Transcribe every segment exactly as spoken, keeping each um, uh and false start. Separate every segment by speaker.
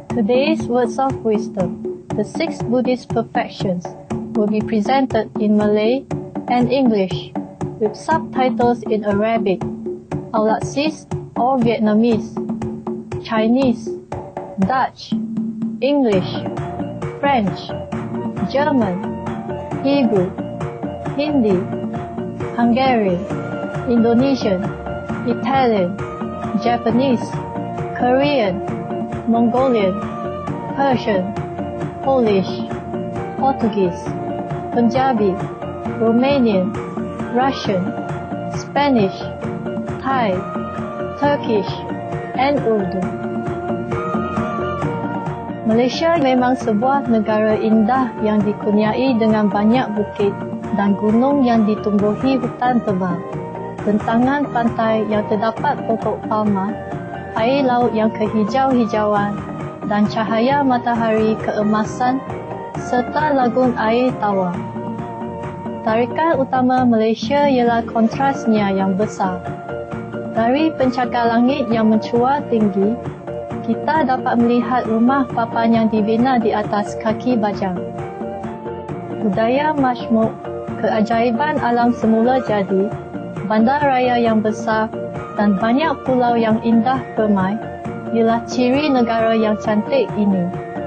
Speaker 1: Today's words of wisdom, the six Buddhist perfections, will be presented in Malay and English with subtitles in Arabic, Aulacese or Vietnamese, Chinese, Dutch, English, French, German, Hebrew, Hindi, Hungarian, Indonesian, Italian, Japanese, Korean, Mongolian, Persian, Polish, Portuguese, Punjabi, Romanian, Russian, Spanish, Thai, Turkish, and Urdu. Malaysia memang sebuah negara indah yang dikurniai dengan banyak bukit dan gunung yang ditumbuhi hutan tebal, bentangan pantai yang terdapat pokok palma, air laut yang kehijau-hijauan dan cahaya matahari keemasan serta lagun air tawar. Tarikan utama Malaysia ialah kontrasnya yang besar. Dari pencakar langit yang mencuar tinggi, kita dapat melihat rumah papan yang dibina di atas kaki bajang. Budaya majmuk, keajaiban alam semula jadi, bandar raya yang besar dan banyak pulau yang indah permai ialah ciri negara yang cantik ini.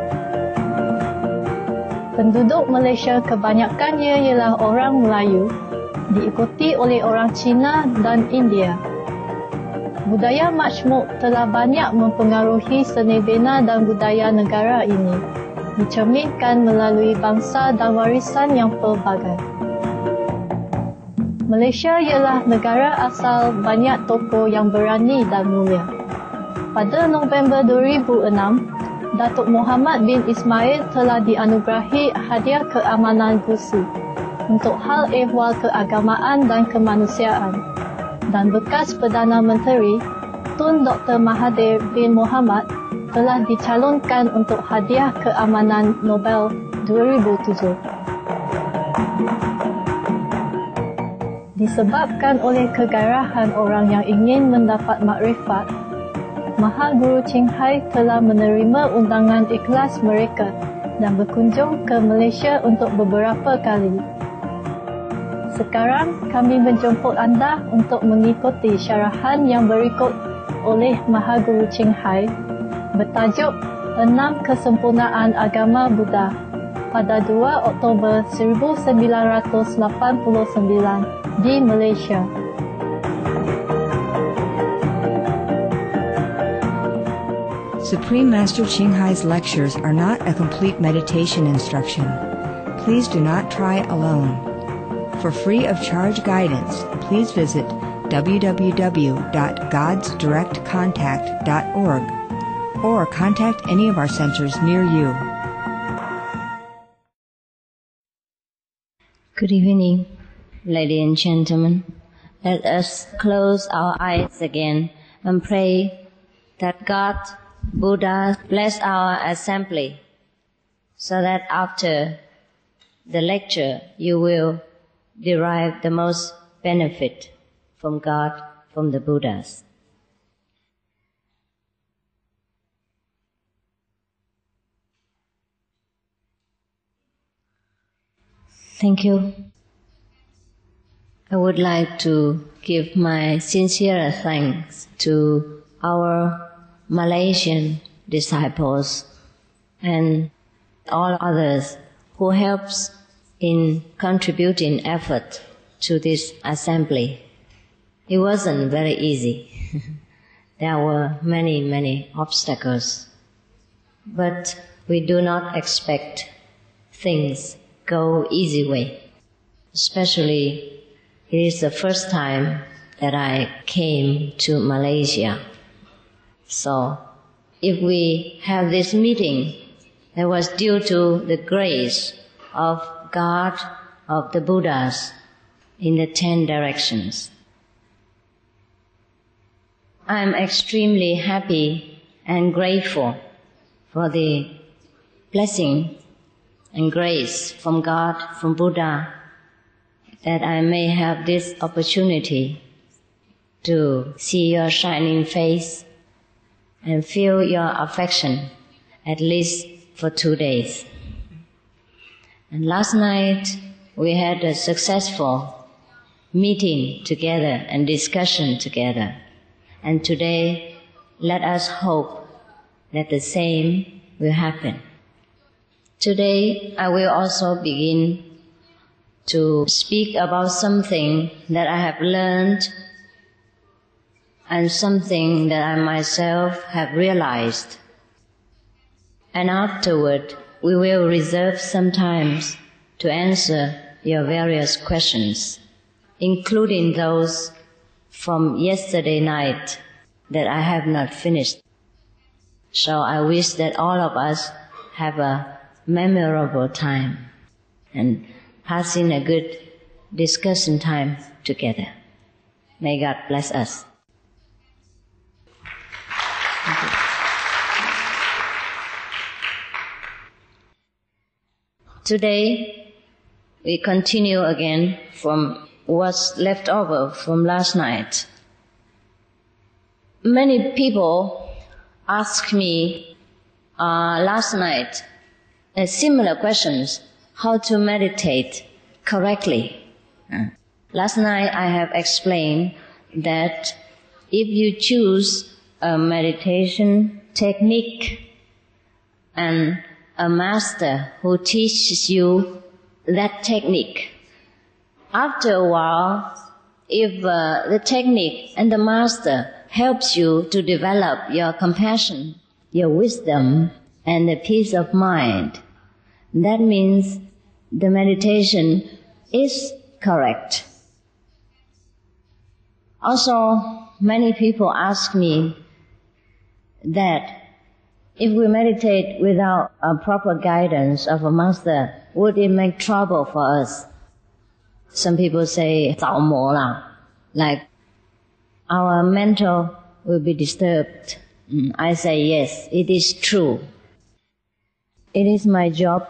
Speaker 1: Penduduk Malaysia kebanyakannya ialah orang Melayu, diikuti oleh orang Cina dan India. Budaya majmuk telah banyak mempengaruhi seni bina dan budaya negara ini, dicerminkan melalui bangsa dan warisan yang pelbagai. Malaysia ialah negara asal banyak tokoh yang berani dan mulia. Pada November dua ribu enam, Datuk Muhammad bin Ismail telah dianugerahi hadiah keamanan Gusi untuk hal ehwal keagamaan dan kemanusiaan, dan bekas Perdana Menteri Tun Doktor Mahathir bin Mohamad telah dicalonkan untuk hadiah keamanan Nobel dua ribu tujuh. Disebabkan oleh kegairahan orang yang ingin mendapat makrifat, Mahaguru Ching Hai telah menerima undangan ikhlas mereka dan berkunjung ke Malaysia untuk beberapa kali. Sekarang kami menjemput anda untuk mengikuti syarahan yang berikut oleh Mahaguru Ching Hai bertajuk Enam Kesempurnaan Agama Buddha pada dua Oktober seribu sembilan ratus lapan puluh sembilan di Malaysia.
Speaker 2: Supreme Master Ching Hai's lectures are not a complete meditation instruction. Please do not try alone. For free of charge guidance, please visit w w w dot gods direct contact dot org or contact any of our centers near you.
Speaker 3: Good evening, ladies and gentlemen. Let us close our eyes again and pray that God, Buddha, bless our assembly so that after the lecture you will derive the most benefit from God, from the Buddhas. Thank you. I would like to give my sincere thanks to our Malaysian disciples and all others who helps in contributing effort to this assembly. It wasn't very easy. There were many, many obstacles. But we do not expect things go easy way. Especially, it is the first time that I came to Malaysia. So, if we have this meeting, that was due to the grace of God, of the Buddhas in the ten directions. I am extremely happy and grateful for the blessing and grace from God, from Buddha, that I may have this opportunity to see your shining face and feel your affection at least for two days. And last night we had a successful meeting together and discussion together. And today, let us hope that the same will happen. Today, I will also begin to speak about something that I have learned and something that I myself have realized. And afterward, we will reserve some time to answer your various questions, including those from yesterday night that I have not finished. So I wish that all of us have a memorable time and passing a good discussion time together. May God bless us. Thank you. Today, we continue again from what's left over from last night. Many people asked me uh, last night uh, similar questions, how to meditate correctly. Uh, last night I have explained that if you choose a meditation technique and a master who teaches you that technique, after a while, if uh, the technique and the master helps you to develop your compassion, your wisdom, and the peace of mind, that means the meditation is correct. Also, many people ask me that if we meditate without a proper guidance of a master, would it make trouble for us? Some people say, 着魔啦, like our mental will be disturbed. I say, yes, it is true. It is my job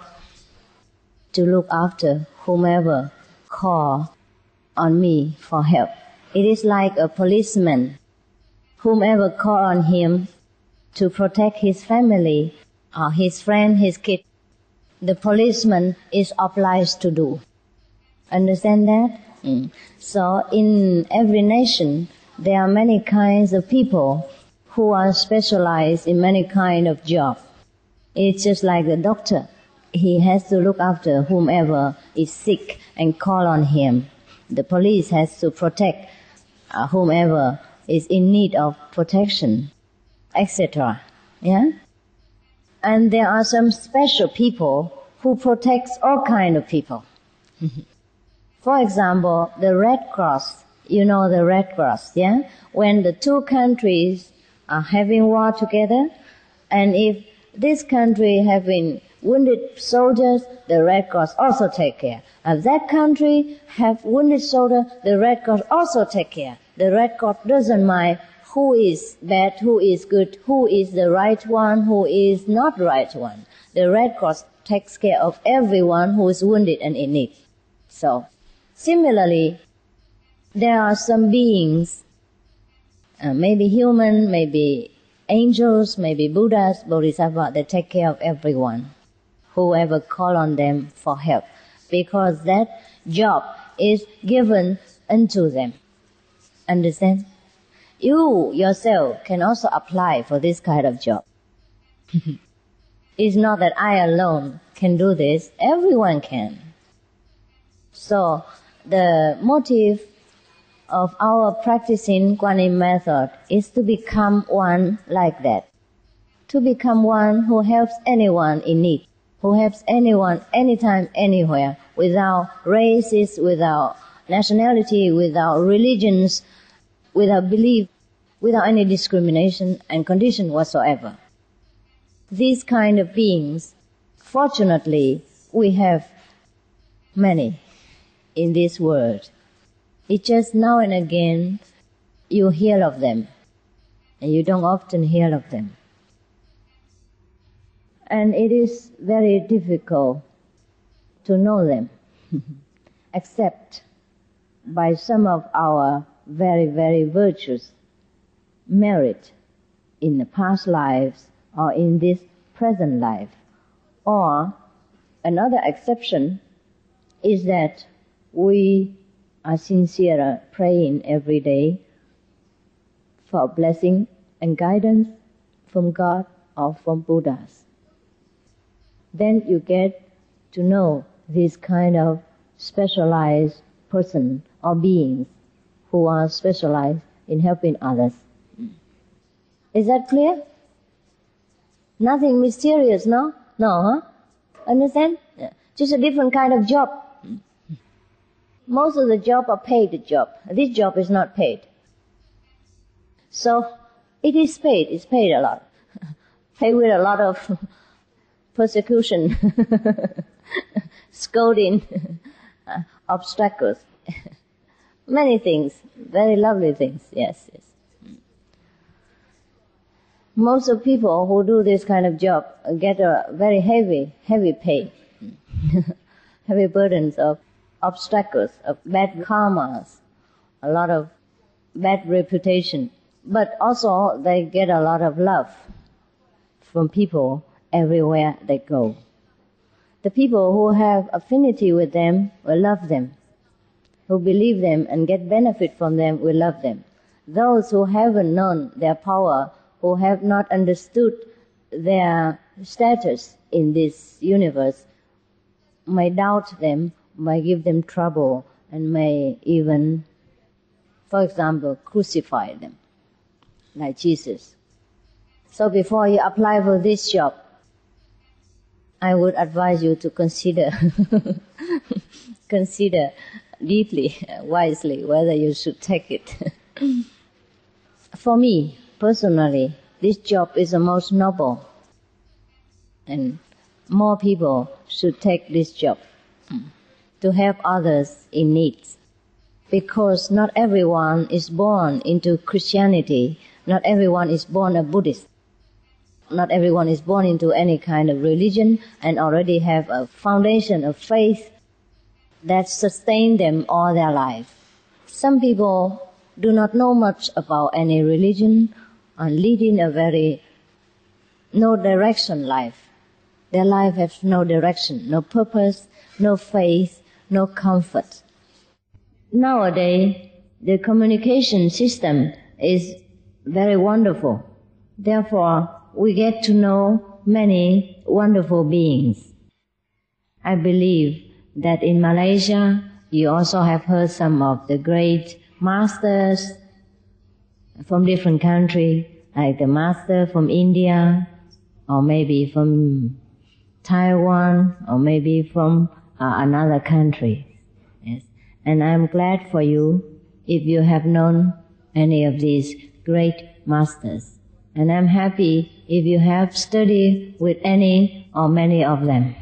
Speaker 3: to look after whomever call on me for help. It is like a policeman. Whomever call on him to protect his family or his friend, his kid, the policeman is obliged to do. Understand that? Mm. So in every nation, there are many kinds of people who are specialized in many kind of job. It's just like the doctor. He has to look after whomever is sick and call on him. The police has to protect uh, whomever is in need of protection, et cetera. Yeah? And there are some special people who protects all kind of people. For example, the Red Cross. You know the Red Cross, yeah? When the two countries are having war together, and if this country having wounded soldiers, the Red Cross also take care. If that country have wounded soldiers, the Red Cross also take care. The Red Cross doesn't mind who is bad, who is good, who is the right one, who is not the right one. The Red Cross takes care of everyone who is wounded and in need. So, similarly, there are some beings, uh, maybe human, maybe angels, maybe Buddhas, Bodhisattvas, that take care of everyone, whoever call on them for help, because that job is given unto them. Understand? You yourself can also apply for this kind of job. It's not that I alone can do this, everyone can. So, the motive of our practicing Guanyin method is to become one like that. To become one who helps anyone in need, who helps anyone anytime, anywhere, without races, without nationality, without religions, without belief, without any discrimination and condition whatsoever. These kind of beings, fortunately, we have many in this world. It's just now and again you hear of them, and you don't often hear of them. And it is very difficult to know them, except by some of our very, very virtuous merit in the past lives or in this present life. Or another exception is that we are sincere praying every day for blessing and guidance from God or from Buddhas. Then you get to know this kind of specialized person or beings who are specialized in helping others. Is that clear? Nothing mysterious, no? No, huh? Understand? Just a different kind of job. Most of the job are paid job. This job is not paid. So, it is paid. It's paid a lot. Paid with a lot of persecution, scolding, obstacles. Many things. Very lovely things. Yes, yes. Most of people who do this kind of job get a very heavy, heavy pay. Heavy burdens of obstacles, of bad karmas, a lot of bad reputation. But also they get a lot of love from people everywhere they go. The people who have affinity with them will love them. Who believe them and get benefit from them will love them. Those who haven't known their power, who have not understood their status in this universe, may doubt them, may give them trouble, and may even, for example, crucify them, like Jesus. So before you apply for this job, I would advise you to consider, consider deeply, wisely, whether you should take it. For me, personally, this job is the most noble, and more people should take this job to help others in need. Because not everyone is born into Christianity, not everyone is born a Buddhist, not everyone is born into any kind of religion and already have a foundation of faith that sustain them all their life. Some people do not know much about any religion and leading a very no direction life. Their life has no direction, no purpose, no faith, no comfort. Nowadays, the communication system is very wonderful. Therefore, we get to know many wonderful beings. I believe that in Malaysia, you also have heard some of the great masters from different countries, like the master from India, or maybe from Taiwan, or maybe from uh, another country. Yes. And I'm glad for you if you have known any of these great masters. And I'm happy if you have studied with any or many of them.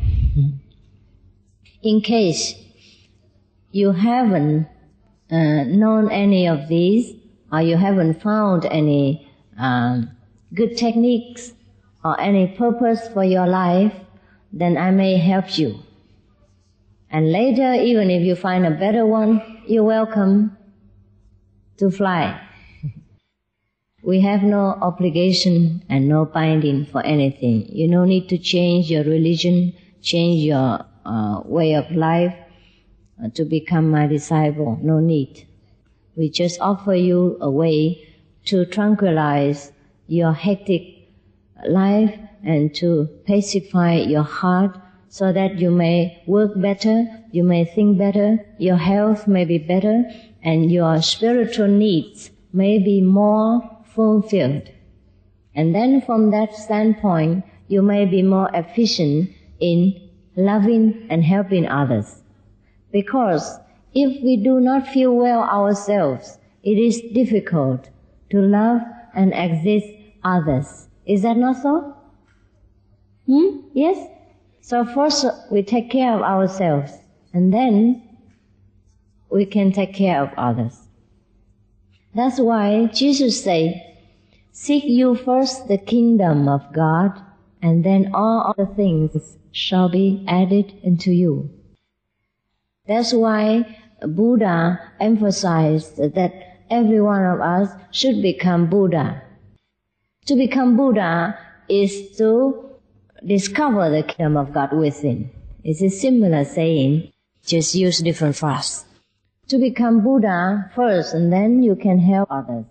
Speaker 3: In case you haven't uh, known any of these, or you haven't found any um, good techniques or any purpose for your life, then I may help you. And later, even if you find a better one, you're welcome to fly. We have no obligation and no binding for anything. You don't need to change your religion, change your uh, way of life uh, to become my disciple. No need. We just offer you a way to tranquilize your hectic life and to pacify your heart so that you may work better, you may think better, your health may be better, and your spiritual needs may be more fulfilled. And then from that standpoint, you may be more efficient in loving and helping others. Because if we do not feel well ourselves, it is difficult to love and assist others. Is that not so? Hmm? Yes? So first we take care of ourselves, and then we can take care of others. That's why Jesus said, seek you first the kingdom of God, and then all other things shall be added unto you. That's why Buddha emphasized that every one of us should become Buddha. To become Buddha is to discover the kingdom of God within. It's a similar saying, just use different phrases. To become Buddha first, and then you can help others.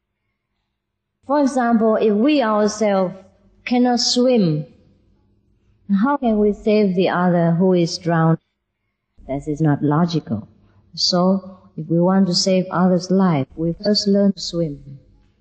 Speaker 3: For example, if we ourselves cannot swim, how can we save the other who is drowned? That is not logical. So, if we want to save others' life, we first learn to swim.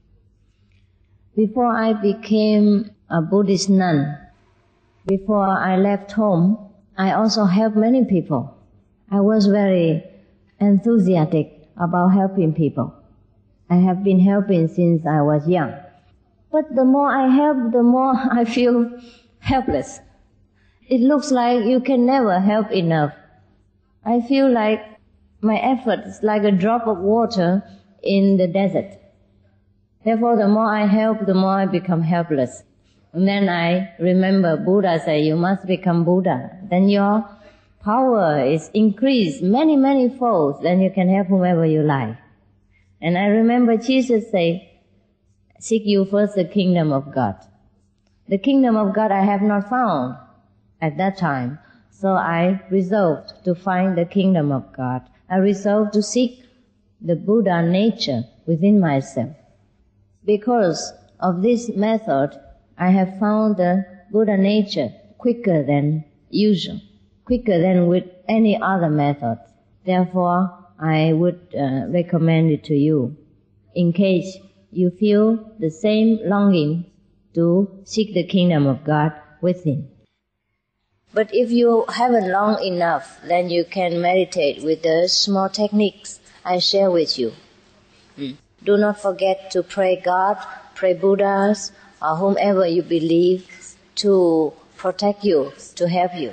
Speaker 3: Before I became a Buddhist nun, before I left home, I also helped many people. I was very enthusiastic about helping people. I have been helping since I was young. But the more I help, the more I feel helpless. It looks like you can never help enough. I feel like my effort is like a drop of water in the desert. Therefore, the more I help, the more I become helpless. And then I remember Buddha said, you must become Buddha. Then your power is increased many, many folds. Then you can help whomever you like. And I remember Jesus say, seek you first the kingdom of God. The kingdom of God I have not found at that time. So I resolved to find the kingdom of God. I resolved to seek the Buddha nature within myself. Because of this method, I have found the Buddha nature quicker than usual, quicker than with any other method. Therefore, I would uh, recommend it to you in case you feel the same longing to seek the kingdom of God within. But if you haven't long enough, then you can meditate with the small techniques I share with you. Mm. Do not forget to pray God, pray Buddhas, or whomever you believe to protect you, to help you.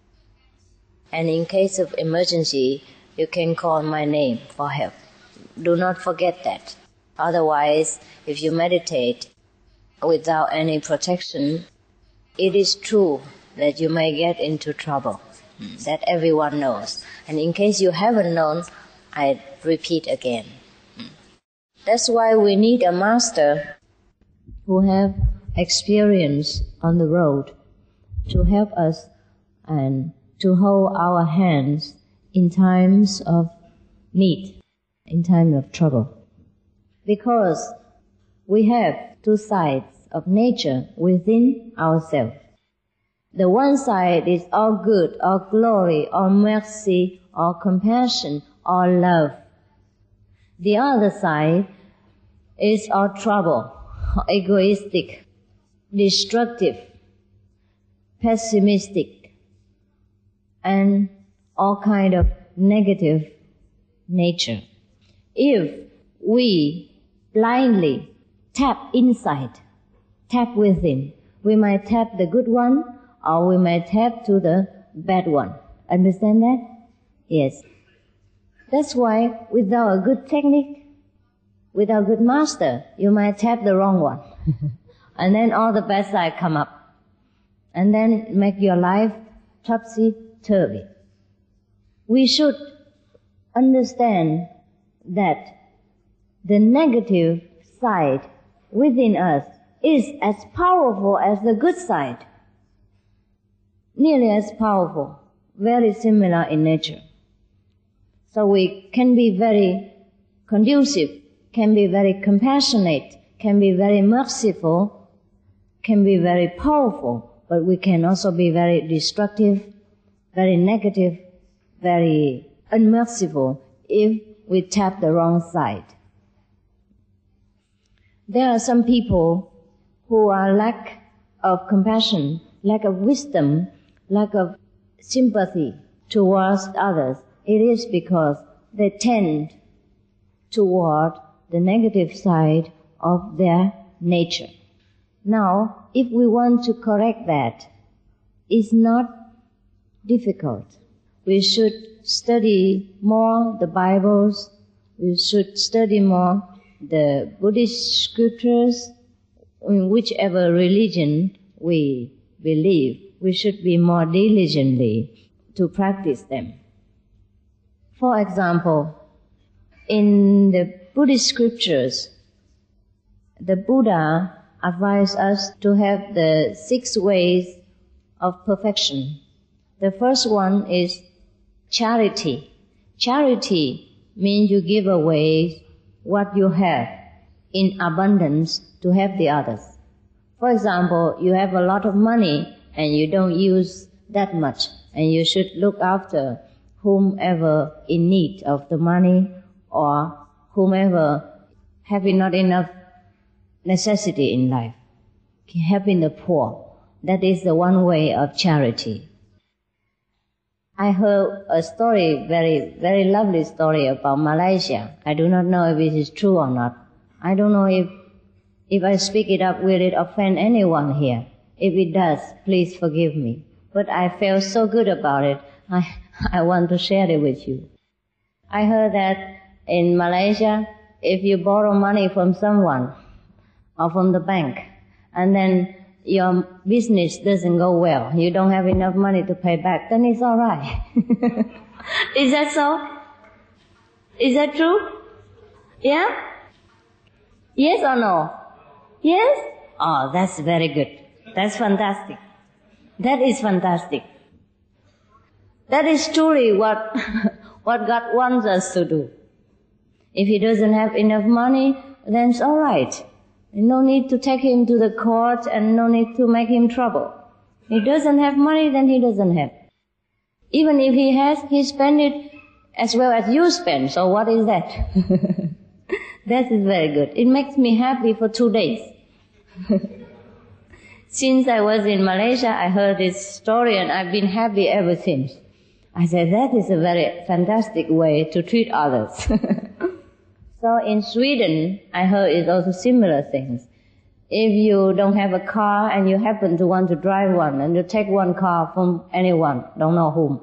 Speaker 3: And in case of emergency, you can call my name for help. Do not forget that. Otherwise, if you meditate without any protection, it is true that you may get into trouble. Mm. That everyone knows. And in case you haven't known, I repeat again. Mm. That's why we need a master who have experience on the road to help us and to hold our hands in times of need, in time of trouble. Because we have two sides of nature within ourselves. The one side is all good, all glory, all mercy, all compassion, all love. The other side is all trouble, egoistic, destructive, pessimistic, and all kind of negative nature. If we blindly tap inside, tap within, we might tap the good one, or we might tap to the bad one. Understand that? Yes. That's why without a good technique, without a good master, you might tap the wrong one. And then all the bad side come up. And then make your life topsy-turvy. We should understand that the negative side within us is as powerful as the good side. Nearly as powerful, very similar in nature. So we can be very conducive, can be very compassionate, can be very merciful, can be very powerful, but we can also be very destructive, very negative, very unmerciful if we tap the wrong side. There are some people who are lack of compassion, lack of wisdom, lack of sympathy towards others. It is because they tend toward the negative side of their nature. Now, if we want to correct that, it's not difficult. We should study more the Bibles. We should study more the Buddhist scriptures. In whichever religion we believe, we should be more diligently to practice them. For example, in the Buddhist scriptures, the Buddha advised us to have the six ways of perfection. The first one is charity. Charity means you give away what you have in abundance to help the others. For example, you have a lot of money and you don't use that much, and you should look after whomever in need of the money or whomever having not enough necessity in life. Helping the poor. That is the one way of charity. I heard a story, very, very lovely story about Malaysia. I do not know if it is true or not. I don't know if, if I speak it up, will it offend anyone here? If it does, please forgive me. But I felt so good about it, I, I want to share it with you. I heard that in Malaysia, if you borrow money from someone or from the bank, and then your business doesn't go well, you don't have enough money to pay back, then it's all right. Is that so? Is that true? Yeah? Yes or no? Yes? Oh, that's very good. That's fantastic. That is fantastic. That is truly what, what God wants us to do. If he doesn't have enough money, then it's all right. No need to take him to the court and no need to make him trouble. He doesn't have money, then he doesn't have. Even if he has, he spend it as well as you spend. So what is that? That is very good. It makes me happy for two days. Since I was in Malaysia, I heard this story and I've been happy ever since. I said, that is a very fantastic way to treat others. So in Sweden, I heard it's also similar things. If you don't have a car and you happen to want to drive one, and you take one car from anyone, don't know whom,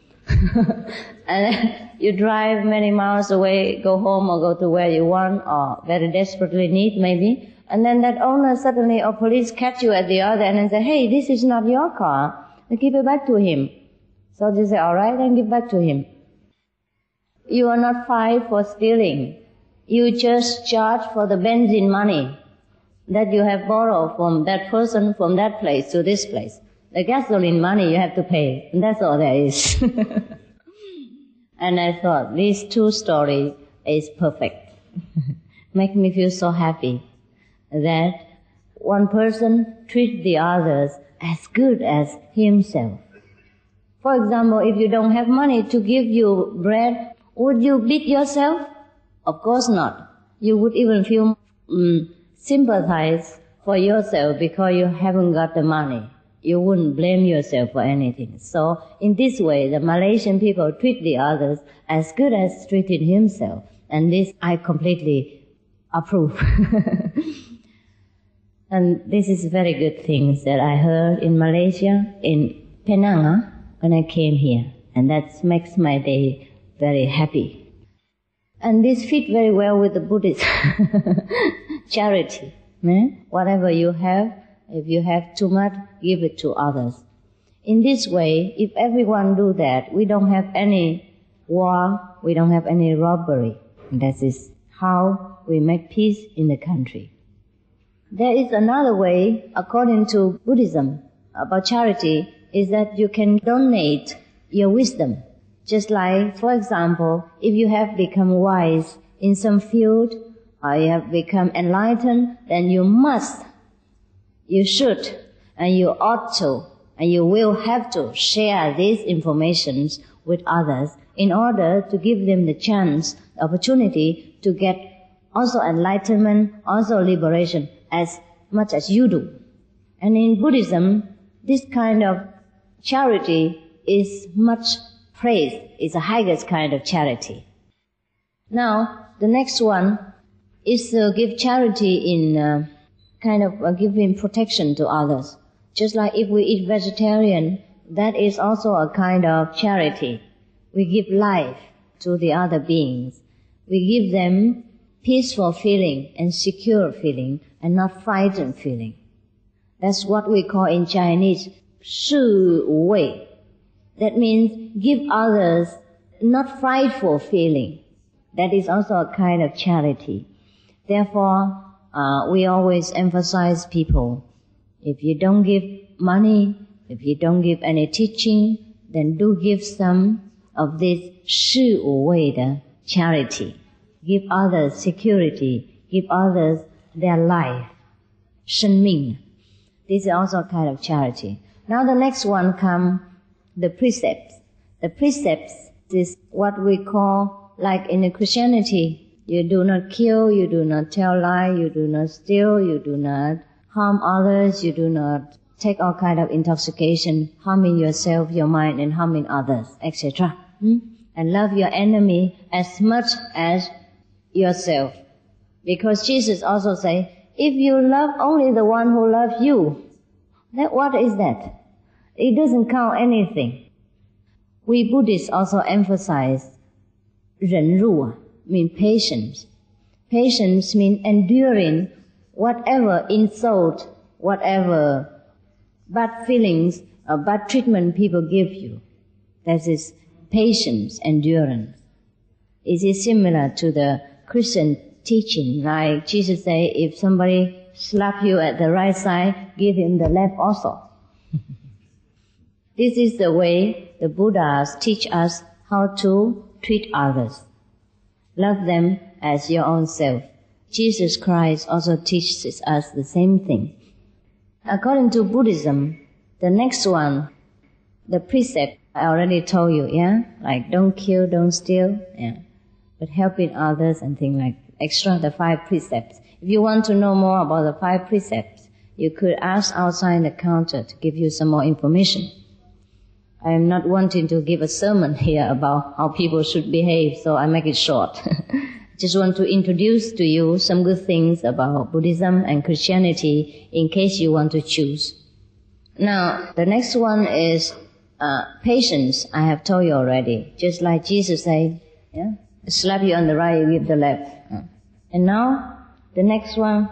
Speaker 3: and you drive many miles away, go home or go to where you want, or very desperately need maybe, and then that owner suddenly or police catch you at the other end and say, hey, this is not your car, and give it back to him. So they say, all right, then give back to him. You are not fined for stealing. You just charge for the benzene money that you have borrowed from that person from that place to this place. The gasoline money you have to pay, and that's all there is. And I thought, these two stories is perfect. Make me feel so happy that one person treats the others as good as himself. For example, if you don't have money to give you bread, would you beat yourself? Of course not. You would even feel um, sympathize for yourself because you haven't got the money. You wouldn't blame yourself for anything. So in this way, the Malaysian people treat the others as good as treated himself. And this I completely approve. And this is very good things that I heard in Malaysia, in Penang, when I came here. And that makes my day very happy. And this fit very well with the Buddhist charity. Eh? Whatever you have, if you have too much, give it to others. In this way, if everyone do that, we don't have any war, we don't have any robbery. And that is how we make peace in the country. There is another way, according to Buddhism, about charity, is that you can donate your wisdom. Just like, for example, if you have become wise in some field, or you have become enlightened, then you must, you should, and you ought to, and you will have to share these informations with others in order to give them the chance, the opportunity to get also enlightenment, also liberation, as much as you do. And in Buddhism, this kind of charity is much praised. It's the highest kind of charity. Now, the next one is to give charity in uh, kind of uh, giving protection to others. Just like if we eat vegetarian, that is also a kind of charity. We give life to the other beings. We give them peaceful feeling and secure feeling and not frightened feeling. That's what we call in Chinese, 释无畏. That means give others not frightful feeling. That is also a kind of charity. Therefore, uh, we always emphasize people. If you don't give money If you don't give any teaching, then do give some of this 施无畏的 charity. Give others security. Give others their life. 生命. This is also a kind of charity. Now the next one come the precepts. The precepts is what we call, like in Christianity, you do not kill, you do not tell lie, you do not steal, you do not harm others, you do not take all kind of intoxication, harming yourself, your mind, and harming others, et cetera. Hmm? And love your enemy as much as yourself. Because Jesus also say, if you love only the one who loves you, then what is that? It doesn't count anything. We Buddhists also emphasize 忍辱, mean patience. Patience means enduring whatever insult, whatever bad feelings or bad treatment people give you. That is patience, endurance. It is similar to the Christian teaching, like Jesus say, if somebody slap you at the right side, give him the left also. This is the way the Buddhas teach us how to treat others. Love them as your own self. Jesus Christ also teaches us the same thing. According to Buddhism, the next one, the precept, I already told you, yeah? Like don't kill, don't steal, yeah. But helping others and things like extra, the five precepts. If you want to know more about the five precepts, you could ask outside the counter to give you some more information. I am not wanting to give a sermon here about how people should behave, so I make it short. Just want to introduce to you some good things about Buddhism and Christianity in case you want to choose. Now, the next one is uh, patience. I have told you already. Just like Jesus said, yeah, slap you on the right, you give the left. And now, the next one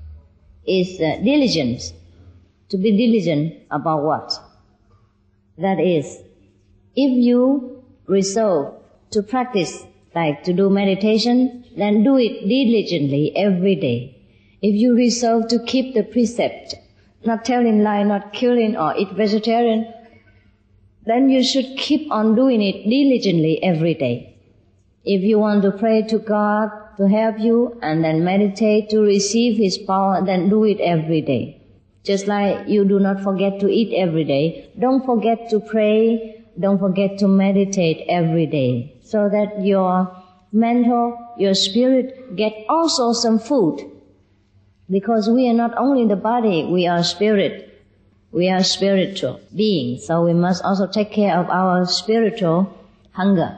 Speaker 3: is uh, diligence. To be diligent about what? That is, if you resolve to practice, like to do meditation, then do it diligently every day. If you resolve to keep the precept, not telling lie, not killing or eat vegetarian, then you should keep on doing it diligently every day. If you want to pray to God to help you and then meditate to receive His power, then do it every day. Just like you do not forget to eat every day, don't forget to pray, don't forget to meditate every day, so that your mental, your spirit get also some food. Because we are not only the body, we are spirit. We are spiritual beings, so we must also take care of our spiritual hunger.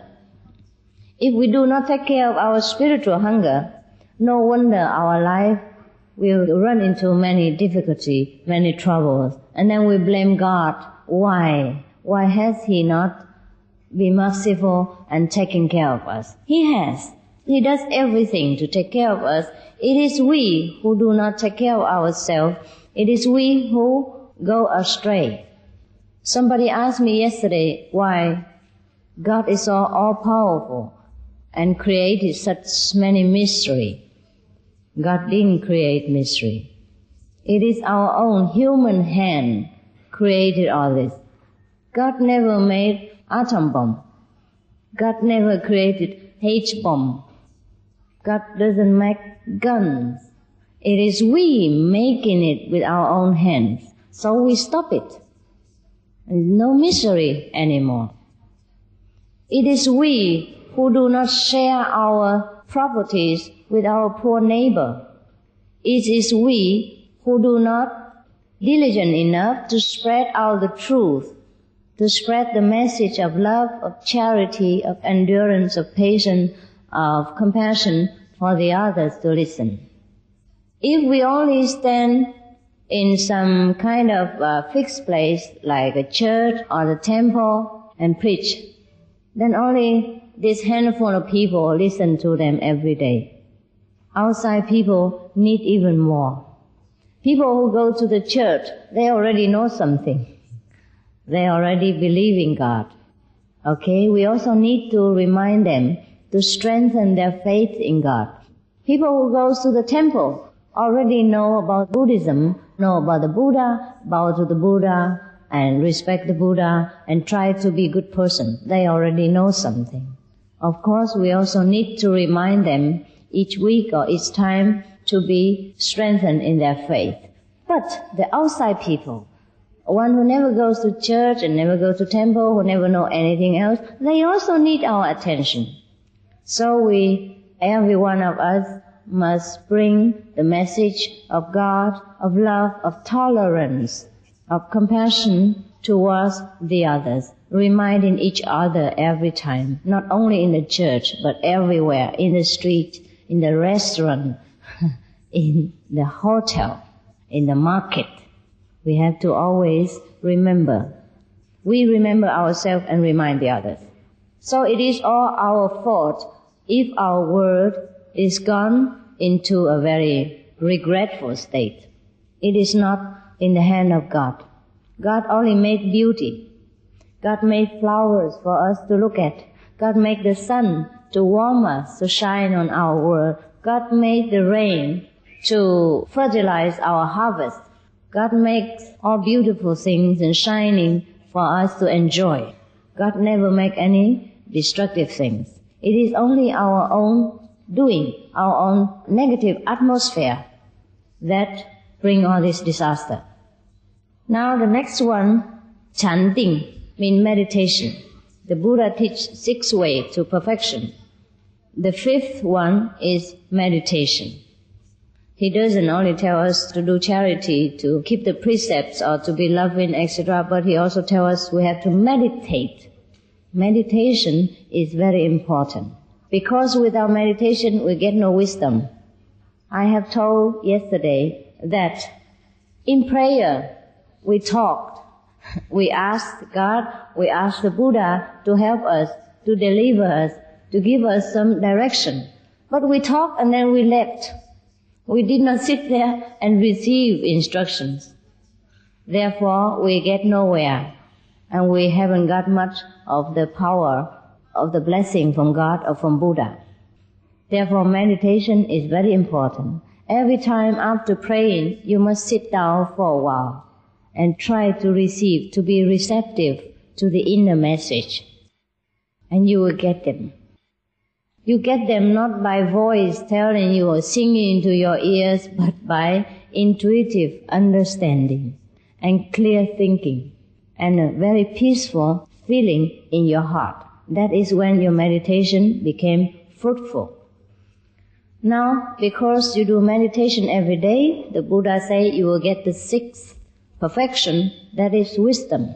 Speaker 3: If we do not take care of our spiritual hunger, no wonder our life will run into many difficulties, many troubles, and then we blame God. Why? Why has He not been merciful and taken care of us? He has. He does everything to take care of us. It is we who do not take care of ourselves. It is we who go astray. Somebody asked me yesterday why God is so all-powerful and created such many mysteries. God didn't create mystery. It is our own human hand created all this. God never made atom bomb. God never created H-bomb. God doesn't make guns. It is we making it with our own hands. So we stop it. There's no mystery anymore. It is we who do not share our properties with our poor neighbor. It is we who do not diligent enough to spread out the truth, to spread the message of love, of charity, of endurance, of patience, of compassion for the others to listen. If we only stand in some kind of uh, fixed place like a church or the temple and preach, then only this handful of people listen to them every day. Outside people need even more. People who go to the church, they already know something. They already believe in God. Okay, we also need to remind them to strengthen their faith in God. People who go to the temple already know about Buddhism, know about the Buddha, bow to the Buddha, and respect the Buddha and try to be a good person. They already know something. Of course, we also need to remind them each week or each time to be strengthened in their faith. But the outside people, one who never goes to church and never goes to temple, who never know anything else, they also need our attention. So we, every one of us, must bring the message of God, of love, of tolerance, of compassion towards the others, reminding each other every time, not only in the church, but everywhere, in the street, in the restaurant, in the hotel, in the market. We have to always remember. We remember ourselves and remind the others. So it is all our fault if our world is gone into a very regretful state. It is not in the hand of God. God only made beauty. God made flowers for us to look at. God made the sun to warm us, to shine on our world. God made the rain to fertilize our harvest. God makes all beautiful things and shining for us to enjoy. God never make any destructive things. It is only our own doing, our own negative atmosphere that bring all this disaster. Now the next one, chanting, means meditation. The Buddha teaches six ways to perfection. The fifth one is meditation. He doesn't only tell us to do charity, to keep the precepts or to be loving, et cetera, but he also tells us we have to meditate. Meditation is very important. Because without meditation we get no wisdom. I have told yesterday that in prayer we talked. We asked God, we asked the Buddha to help us, to deliver us, to give us some direction. But we talked and then we left. We did not sit there and receive instructions. Therefore, we get nowhere, and we haven't got much of the power of the blessing from God or from Buddha. Therefore, meditation is very important. Every time after praying, you must sit down for a while and try to receive, to be receptive to the inner message, and you will get them. You get them not by voice telling you or singing into your ears, but by intuitive understanding and clear thinking and a very peaceful feeling in your heart. That is when your meditation became fruitful. Now, because you do meditation every day, the Buddha said you will get the sixth perfection, that is wisdom.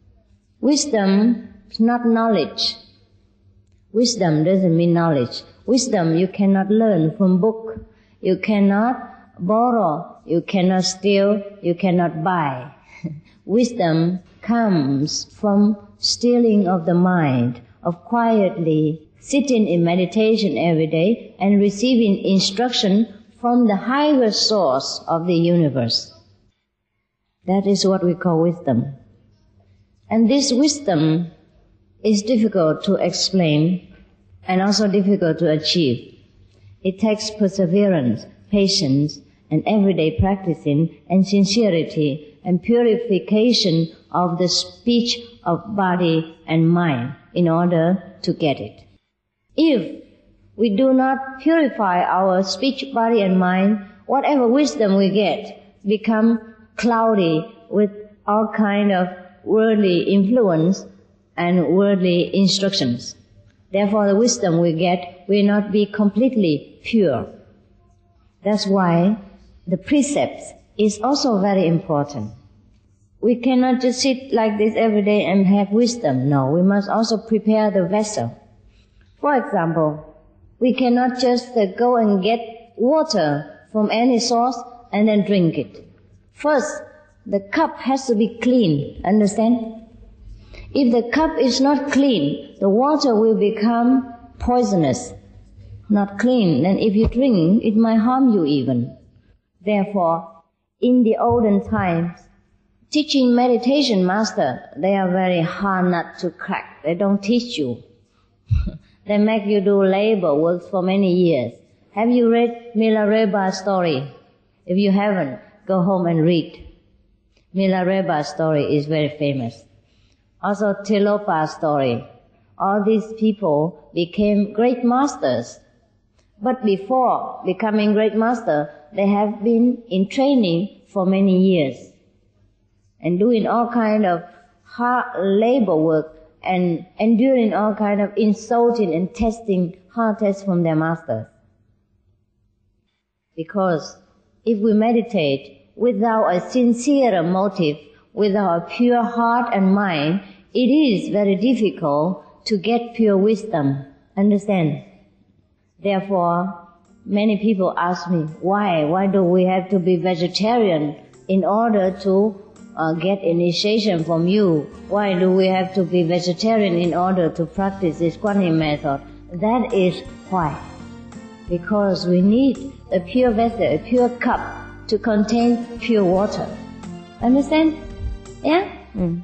Speaker 3: Wisdom is not knowledge. Wisdom doesn't mean knowledge. Wisdom you cannot learn from book. You cannot borrow. You cannot steal. You cannot buy. Wisdom comes from stilling of the mind, of quietly sitting in meditation every day and receiving instruction from the higher source of the universe. That is what we call wisdom. And this wisdom is difficult to explain and also difficult to achieve. It takes perseverance, patience, and everyday practicing and sincerity and purification of the speech of body and mind in order to get it. If we do not purify our speech, body, and mind, whatever wisdom we get become cloudy with all kind of worldly influence and worldly instructions. Therefore, the wisdom we get will not be completely pure. That's why the precepts is also very important. We cannot just sit like this every day and have wisdom. No, we must also prepare the vessel. For example, we cannot just uh, go and get water from any source and then drink it. First, the cup has to be clean, understand? If the cup is not clean, the water will become poisonous, not clean. Then if you drink, it might harm you even. Therefore, in the olden times, teaching meditation master, they are very hard nut to crack. They don't teach you. They make you do labor work for many years. Have you read Milarepa's story? If you haven't, go home and read. Milarepa's story is very famous. Also Tilopa's story. All these people became great masters. But before becoming great master, they have been in training for many years and doing all kind of hard labor work and enduring all kind of insulting and testing, hard tests from their masters. Because if we meditate without a sincere motive, without a pure heart and mind, it is very difficult to get pure wisdom. Understand? Therefore, many people ask me, why? Why do we have to be vegetarian in order to uh, get initiation from you? Why do we have to be vegetarian in order to practice this Guanyin method? That is why. Because we need a pure vessel, a pure cup to contain pure water. Understand? Yeah? Mm.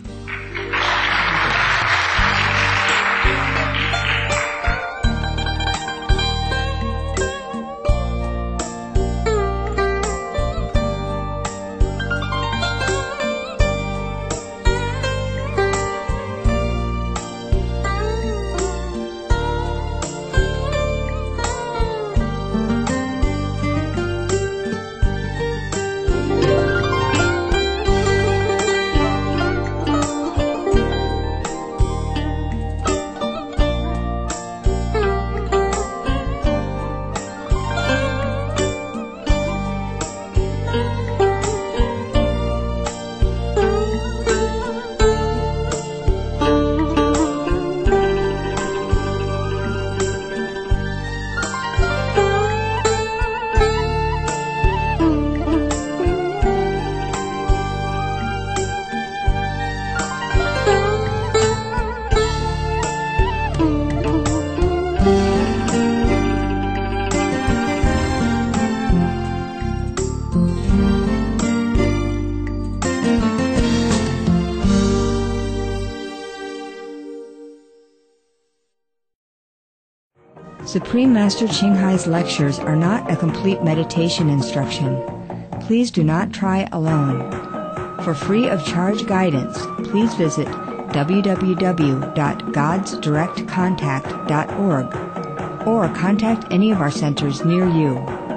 Speaker 2: Supreme Master Ching Hai's lectures are not a complete meditation instruction. Please do not try alone. For free of charge guidance, please visit w w w dot gods direct contact dot org or contact any of our centers near you.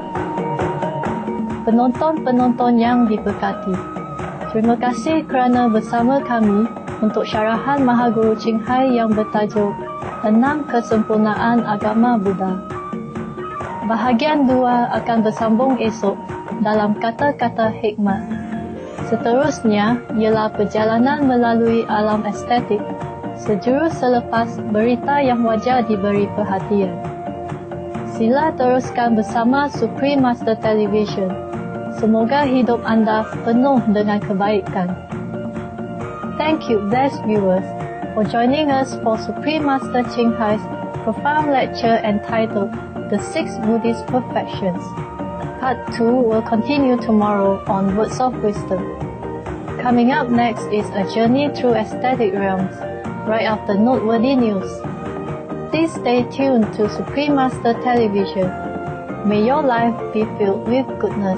Speaker 1: Penonton-penonton yang diberkati, terima kasih kerana bersama kami untuk syarahan Mahaguru Ching Hai yang bertajuk Enam Kesempurnaan Agama Buddha. Bahagian dua akan bersambung esok dalam kata-kata hikmat. Seterusnya ialah perjalanan melalui alam estetik, sejurus selepas berita yang wajar diberi perhatian. Sila teruskan bersama Supreme Master Television. Semoga hidup anda penuh dengan kebaikan. Thank you, blessed viewers, for joining us for Supreme Master Ching Hai's profound lecture entitled The Six Buddhist Perfections. Part two will continue tomorrow on Words of Wisdom. Coming up next is a journey through aesthetic realms, right after noteworthy news. Please stay tuned to Supreme Master Television. May your life be filled with goodness.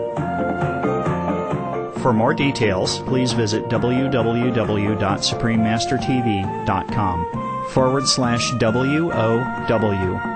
Speaker 4: For more details, please visit w w w dot supreme master t v dot com forward slash W O W.